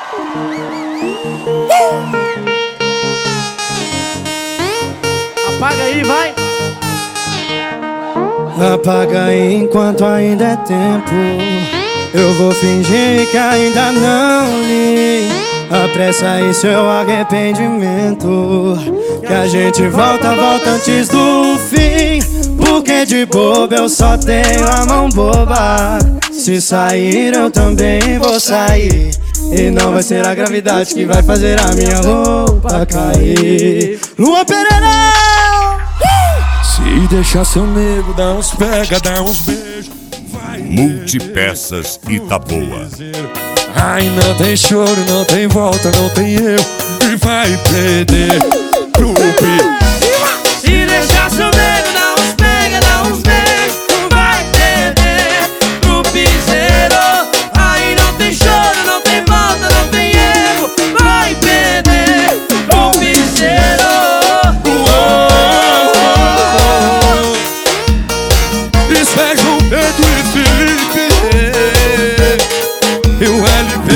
Apaga aí, vai. Apaga aí enquanto ainda é tempo. Eu vou fingir que ainda não li. Apressa aí seu arrependimento, que a gente volta antes do fim. Porque de boba eu só tenho a mão boba. Se sair eu também vou sair. E não vai ser a gravidade que vai fazer a minha roupa cair. Luan Pereira! Se deixar seu nego, dá uns pega, dá uns beijos. Multipeças Itaboa. Ai, não tem choro, não tem volta, não tem eu. E vai perder pro Pi. Se deixar seu nego, dá uns pega, dá uns beijos. Vai perder pro piseiro. Aí não tem choro, não tem volta, não tem erro. Vai perder pro piseiro. Isso é João Pedro e Felipe. E o LP.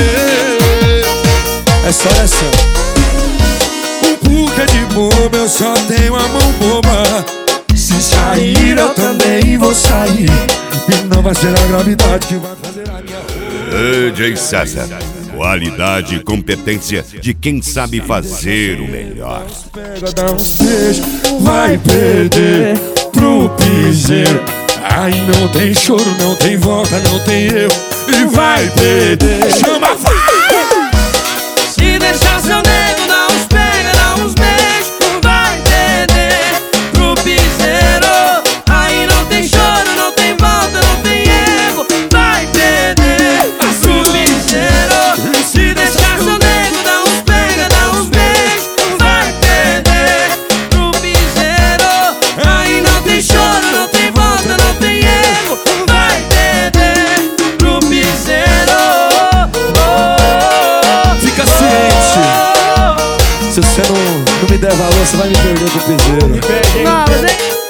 É só essa. O Puca é de boba, eu só tenho a mão boba. Se sair eu também vou sair. E não vai ser a gravidade que vai fazer a minha DJ César. Qualidade e competência de quem sabe fazer o melhor. Pega, dá uns beijos. Vai perder pro piseiro. Ai, não tem choro, não tem volta, não tem eu. E vai perder. Chama a Se deixar seu nego, dá uns pega, dá uns beijos. Vai perder pro piseiro. Aí não tem choro, não tem volta, não tem erro. Vai perder pro piseiro. Se deixar seu nego, dá uns pega, dá uns beijos. Vai perder pro piseiro. Aí não tem choro, não tem volta, não tem erro. Vai perder pro piseiro. Fica ciente. Se você não me der valor, você vai me perder pro piseiro. Não, mas